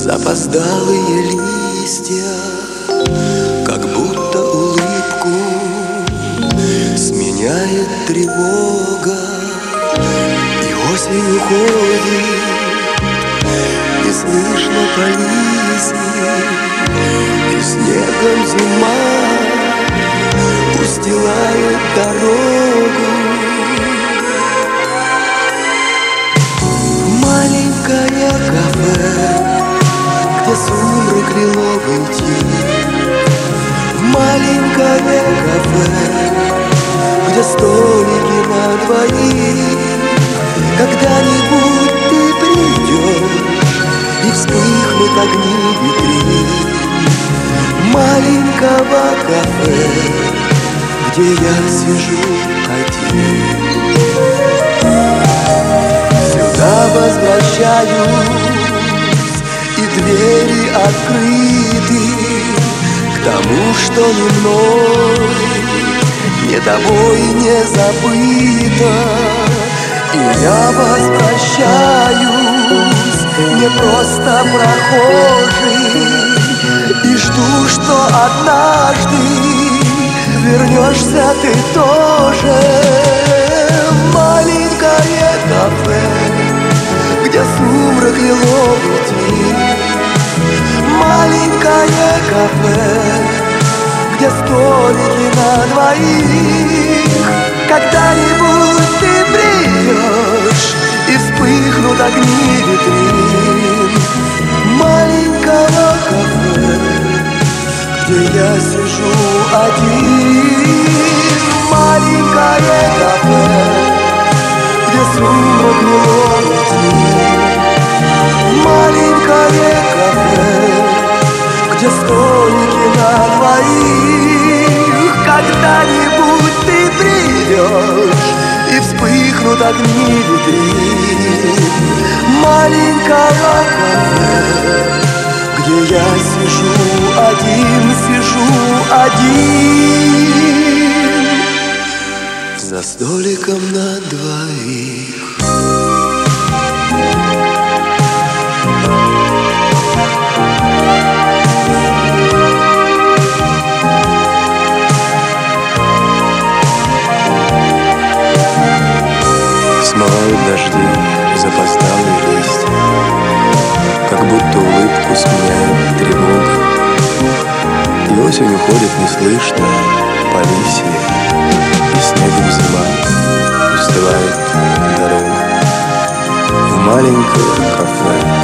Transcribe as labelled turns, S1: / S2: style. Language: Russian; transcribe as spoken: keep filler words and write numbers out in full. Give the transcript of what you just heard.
S1: Запоздалые листья, как будто улыбку сменяет тревога, и осень уходит, не слышно полиции, и снегом зима устилает дорогу. Маленькое кафе, где сумрак лиловый тих, маленькое кафе, где столики на двоих. Когда-нибудь ты придешь, и вспыхнут огни витрин маленького кафе, где я сижу один. Сюда возвращаюсь, и двери открыты к тому, что не мной, не тобой не забыто. И я возвращаюсь, не просто прохожий, и жду, что однажды вернешься ты тоже. Маленькое кафе, где сумрак лиловый тих, маленькое кафе, где столики на двоих. Когда-нибудь ты придешь, и вспыхнут огни витрин маленького кафе, где я сижу один. Маленькое кафе, где сумрак лиловый тих, маленькое кафе, где столики на двоих. Когда-нибудь ты придешь, и вспыхнут огни витрин маленького кафе, где я сижу один, сижу один за столиком на двоих.
S2: Смывают дожди запоздалые листья, как будто улыбку сменяет тревога. И осень уходит неслышно по лисье, и снегом зима устилает дорогу. В маленькое кафе